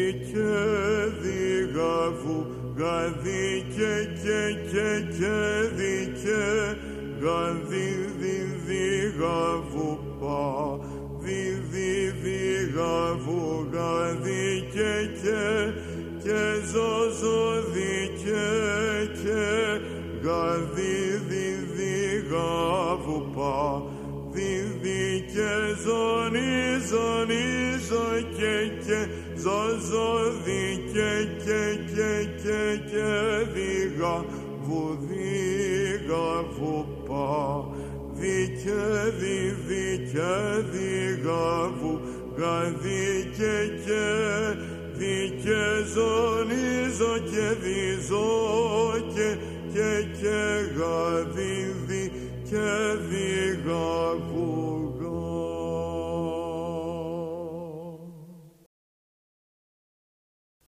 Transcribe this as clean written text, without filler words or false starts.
και διγαβού γαδί και δίκε γαδί διγαβού πα διγαβού γαδί και ζώζω δίκε γαδί διγαβού πα και ζωνίζω και ζώζω δίκε διγαβού πα δίκε διγαβού γαδί και ζωνίζω και διζώ και γαδί